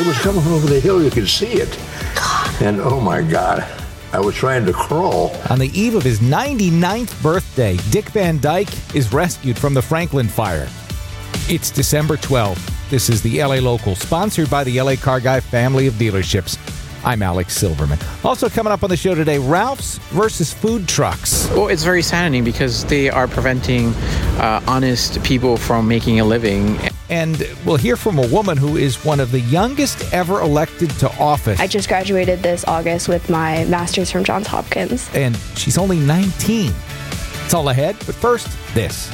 It was coming over the hill. You could see it. And oh my God, I was trying to crawl. On the eve of his 99th birthday, Dick Van Dyke is rescued from the Franklin fire. It's December 12th. This is the LA Local, sponsored by the LA Car Guy family of dealerships. I'm Alex Silverman. Also coming up on the show today, Ralph's versus food trucks. Well, it's very saddening because they are preventing honest people from making a living. And we'll hear from a woman who is one of the youngest ever elected to office. I just graduated this August with my master's from Johns Hopkins. And she's only 19. It's all ahead, but first, this.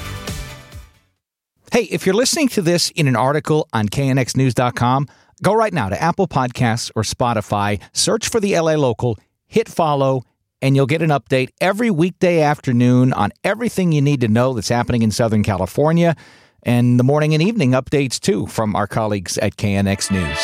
Hey, if you're listening to this in an article on knxnews.com, go right now to Apple Podcasts or Spotify, search for the LA Local, hit follow, and you'll get an update every weekday afternoon on everything you need to know that's happening in Southern California, and the morning and evening updates, too, from our colleagues at KNX News.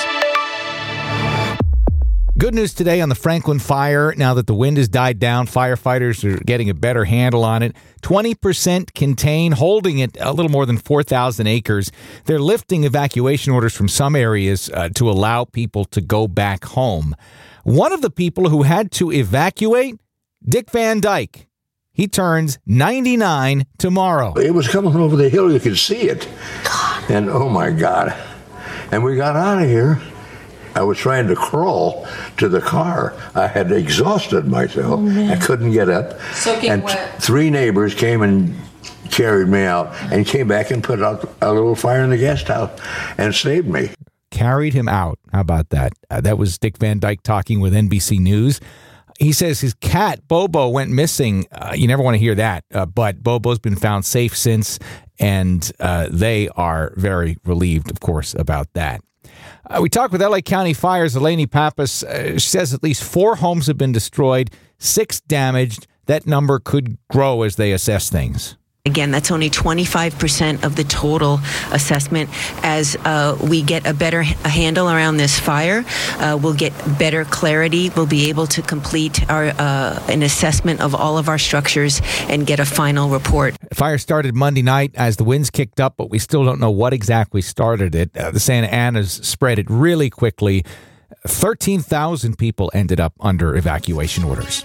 Good news today on the Franklin fire. Now that the wind has died down, firefighters are getting a better handle on it. 20% contained, holding it a little more than 4,000 acres. They're lifting evacuation orders from some areas to allow people to go back home. One of the people who had to evacuate, Dick Van Dyke. He turns 99 tomorrow. It was coming over the hill. You could see it. And oh my God. And we got out of here. I was trying to crawl to the car. I had exhausted myself. I couldn't get up. Soaking wet. 3 neighbors came and carried me out and came back and put out a little fire in the guest house and saved me. Carried him out. How about that? That was Dick Van Dyke talking with NBC News. He says his cat, Bobo, went missing. You never want to hear that. But Bobo's been found safe since, and they are very relieved, of course, about that. We talked with LA County Fire's Eleni Pappas. She says at least 4 homes have been destroyed, 6 damaged. That number could grow as they assess things. Again, that's only 25% of the total assessment. As we get a better handle around this fire, we'll get better clarity. We'll be able to complete our an assessment of all of our structures and get a final report. Fire started Monday night as the winds kicked up, but we still don't know what exactly started it. The Santa Anas spread it really quickly. 13,000 people ended up under evacuation orders.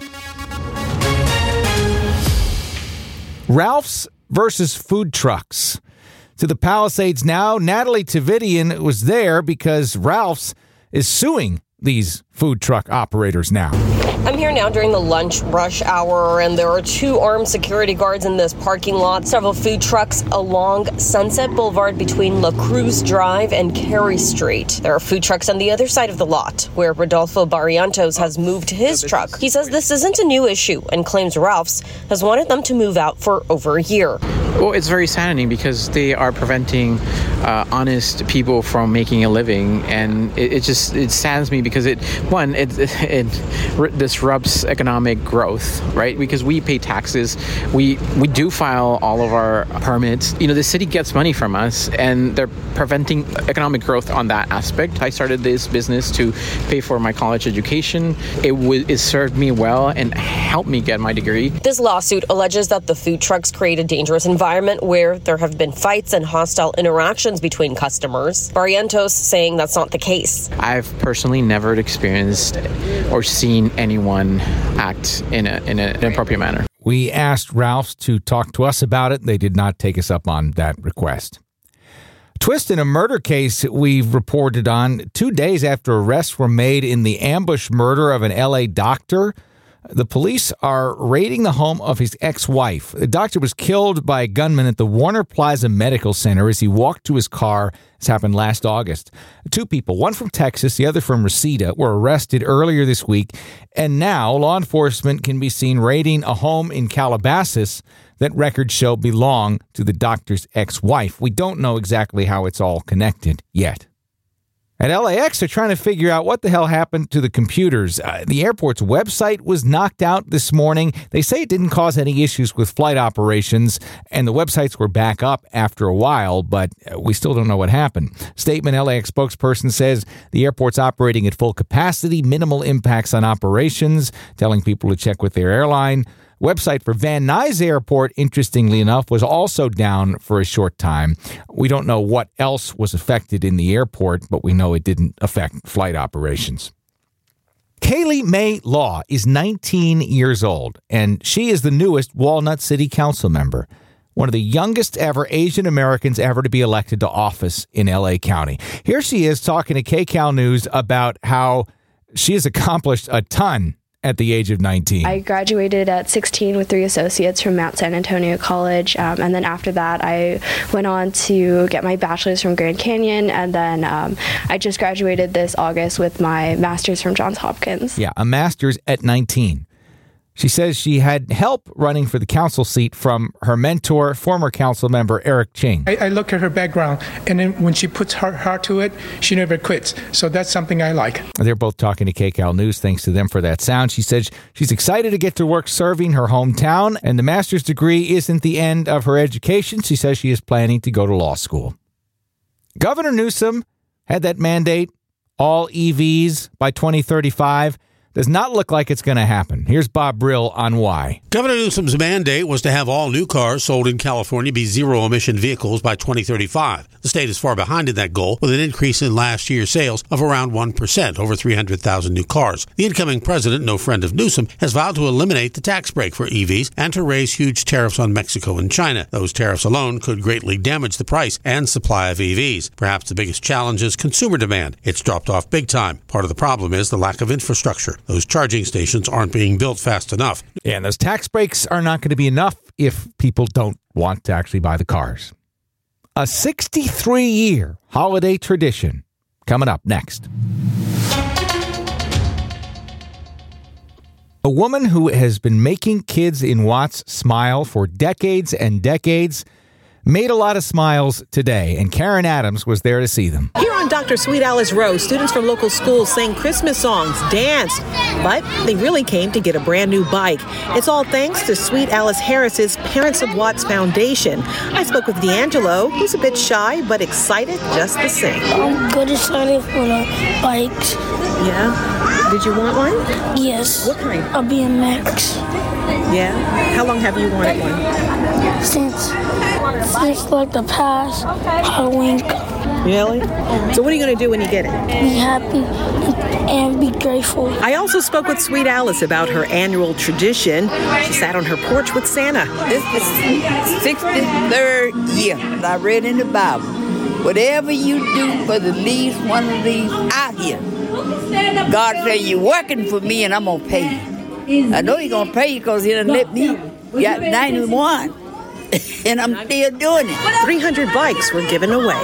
Ralph's versus food trucks. To the Palisades now, Natalie Tavidian was there because Ralph's is suing these food truck operators now. I'm here now during the lunch rush hour, and there are 2 armed security guards in this parking lot. Several food trucks along Sunset Boulevard between La Cruz Drive and Carey Street. There are food trucks on the other side of the lot, where Rodolfo Barrientos has moved his truck. He says this isn't a new issue and claims Ralph's has wanted them to move out for over a year. Well, it's very saddening because they are preventing honest people from making a living, and it saddens me because it disrupts economic growth, right? Because we pay taxes, we do file all of our permits. You know, the city gets money from us, and they're preventing economic growth on that aspect. I started this business to pay for my college education. It served me well and helped me get my degree. This lawsuit alleges that the food trucks create a dangerous environment where there have been fights and hostile interactions between customers. Barrientos saying that's not the case. I've personally never experienced or seen anyone act in an inappropriate manner. We asked Ralph's to talk to us about it. They did not take us up on that request. Twist in a murder case we've reported on 2 days after arrests were made in the ambush murder of an LA doctor. The police are raiding the home of his ex-wife. The doctor was killed by a gunman at the Warner Plaza Medical Center as he walked to his car. This happened last August. 2 people, one from Texas, the other from Reseda, were arrested earlier this week. And now law enforcement can be seen raiding a home in Calabasas that records show belong to the doctor's ex-wife. We don't know exactly how it's all connected yet. At LAX, they're trying to figure out what the hell happened to the computers. The airport's website was knocked out this morning. They say it didn't cause any issues with flight operations, and the websites were back up after a while, but we still don't know what happened. Statement LAX spokesperson says the airport's operating at full capacity, minimal impacts on operations, telling people to check with their airline. Website for Van Nuys Airport, interestingly enough, was also down for a short time. We don't know what else was affected in the airport, but we know it didn't affect flight operations. Kaylee May Law is 19 years old, and she is the newest Walnut City Council member, one of the youngest ever Asian Americans ever to be elected to office in L.A. County. Here she is talking to KCAL News about how she has accomplished a ton at the age of 19. I graduated at 16 with 3 associates from Mount San Antonio College, and then after that I went on to get my bachelor's from Grand Canyon, and then I just graduated this August with my master's from Johns Hopkins. Yeah, a master's at 19. She says she had help running for the council seat from her mentor, former council member Eric Ching. I look at her background, and then when she puts her heart to it, she never quits. So that's something I like. They're both talking to KCAL News. Thanks to them for that sound. She says she's excited to get to work serving her hometown, and the master's degree isn't the end of her education. She says she is planning to go to law school. Governor Newsom had that mandate, all EVs by 2035. Does not look like it's going to happen. Here's Bob Brill on why. Governor Newsom's mandate was to have all new cars sold in California be zero-emission vehicles by 2035. The state is far behind in that goal, with an increase in last year's sales of around 1%, over 300,000 new cars. The incoming president, no friend of Newsom, has vowed to eliminate the tax break for EVs and to raise huge tariffs on Mexico and China. Those tariffs alone could greatly damage the price and supply of EVs. Perhaps the biggest challenge is consumer demand. It's dropped off big time. Part of the problem is the lack of infrastructure. Those charging stations aren't being built fast enough. Yeah, and those tax breaks are not going to be enough if people don't want to actually buy the cars. A 63-year holiday tradition coming up next. A woman who has been making kids in Watts smile for decades and decades made a lot of smiles today, and Karen Adams was there to see them. Here on Dr. Sweet Alice Road, students from local schools sang Christmas songs, danced, but they really came to get a brand new bike. It's all thanks to Sweet Alice Harris's Parents of Watts Foundation. I spoke with D'Angelo, who's a bit shy but excited just the same. I'm good excited for the bikes. Yeah? Did you want one? Yes. What kind? A BMX. Yeah? How long have you wanted one? Since like the past Halloween. Really? So what are you going to do when you get it? Be happy and be grateful. I also spoke with Sweet Alice about her annual tradition. She sat on her porch with Santa. This is the 63rd year. I read in the Bible, whatever you do for the least one of these out here, God said, you're working for me and I'm going to pay you. I know He's going to pay you because He done let me got 91. And I'm still doing it. 300 bikes were given away.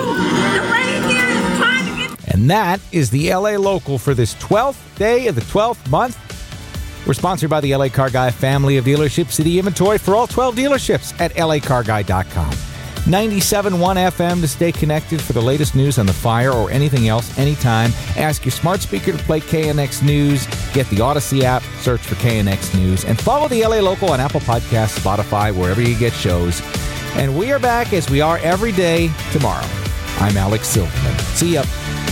And that is the LA Local for this 12th day of the 12th month. We're sponsored by the LA Car Guy family of dealerships. See the inventory for all 12 dealerships at lacarguy.com. 97.1 FM to stay connected for the latest news on the fire or anything else anytime. Ask your smart speaker to play KNX News. Get the Odyssey app, search for KNX News, and follow the LA Local on Apple Podcasts, Spotify, wherever you get shows. And we are back as we are every day tomorrow. I'm Alex Silverman. See ya.